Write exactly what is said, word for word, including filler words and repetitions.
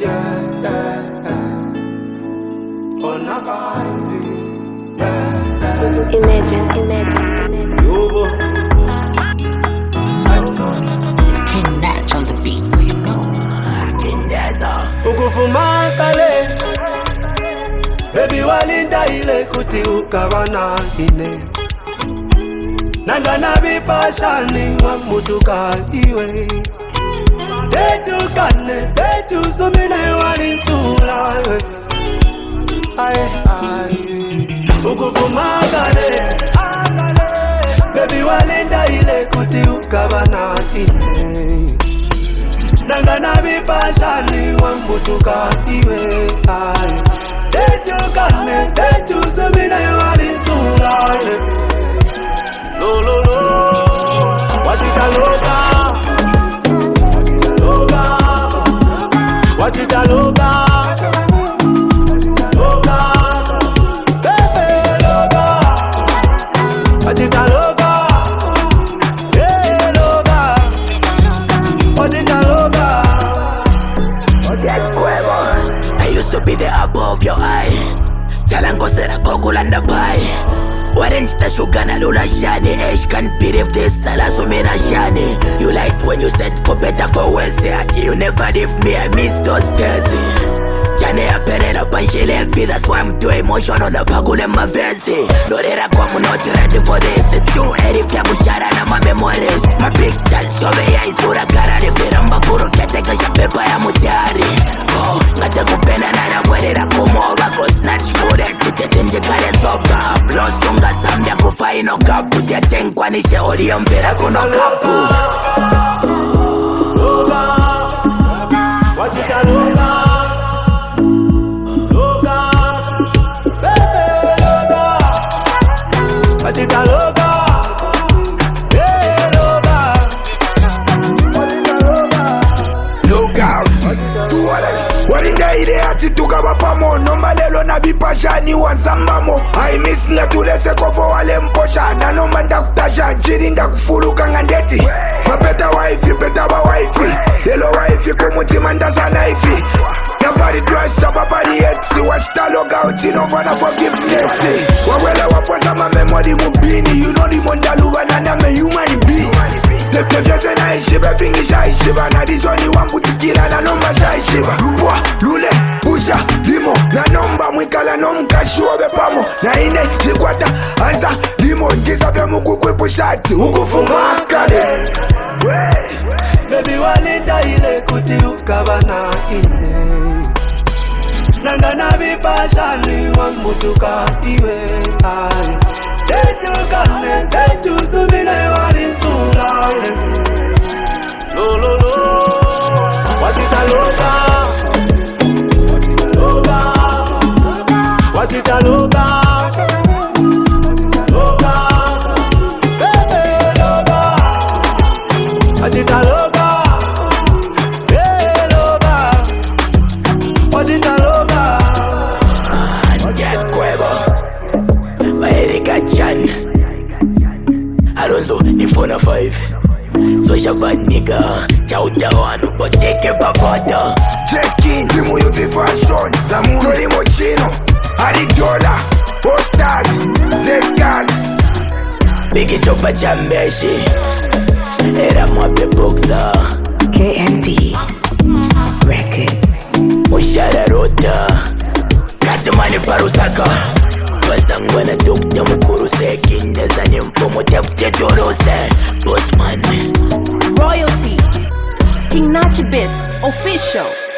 yeah, yeah, yeah. For na five, yeah, yeah. Imagine, imagine, Yo, I don't know. It's King Natch on the beat, so you know. King Nazar. Ukufuma kale, baby walinda ile kuti ukabana ine. Nanga nabipashani wa mutuka iwe. Deju kane, deju sumine walinsula. Aye, aye. Ukufuma kale, baby walinda ile kuti ukabana ine. Nanga nabipashani wa mutuka iwe. Aye. Deju kane, deju sumine walinsula. Lo lo lo, wachita loga, loga, wachita loga, loga, baby loga, wachita loga, yeah loga, wachita loga. I used to be the apple of your eye. Talango sera kokulanda pie. Orange ta sugar na lula shani. Ash can't believe this, nala sumina shani. You liked when you said for better for worse. You never leave me, I miss those days. Jane ya perera panshile F B, that's why I'm too emotional na pagule mavezi. Lorera kwa I'm not ready for this. It's too early vya kushara na my memories. My pictures shove ya isura karari. Viramba furu keteka shapepa ya mutari. Oh, ngate kupena na na kwerera kumova. Go snatch kure chitete nje kare soka. Plus tunga samdia kufa ino kapu. Tia tenkwa nishe ori mbera kuno kapu. Loga, wachita loga. Wachita loga, yeah loga, wachita loga. Look out, walinda ile ati tukaba pamo. Nomba lelo na bipashani wansambamo. I miss nga tulese kofo wale mposha. Na nomba nda kutasha nchiri nda kufuluka ngandeti. Mapeta waifi, peta ba waifi. Lelo waifi kumutima nda sana ifi. Nobody trust up body ex. Watch the log out, you know for the forgiveness. Wawele waposa ma memory mubini. You know the mondaluba na na me human be. Lefte vyese na ishiba, fingisha ishiba. Na dizoni wambutikira na nomba sha ishiba. Bwa, lule, busha, limo. Na nomba mwikala nomka shuobe pamo. Na ine, shikwata, ansa, limo. Njisa vya muku kwepu shati, ukufuma kade. Baby walinda ile kuti ukabana ine. Nanga nabipashani wa mutuka iwe. Aye. Deju kane, deju sumine walinsula. Lo lo lo, wachita loga, loga, wachita loga, loga, baby loga, wachita loga, yeah loga, wachita loga. Get Cueva, Erika Chan, Alonso ni four na five. So shabad nigga, chauta wanu poteke babada. Check-in, limu yufi fashion. Zamuro ni mochino, Adidola, Posters, Zeskas. Bigi chopa chambeshi, era mwape boxer. K N B Records. Mushara rota, katamani parusaka. Basangwana dokta mukuru seki. Ndezani mfumo tepte torose. Bossman Royalty. King Natch Beats Official.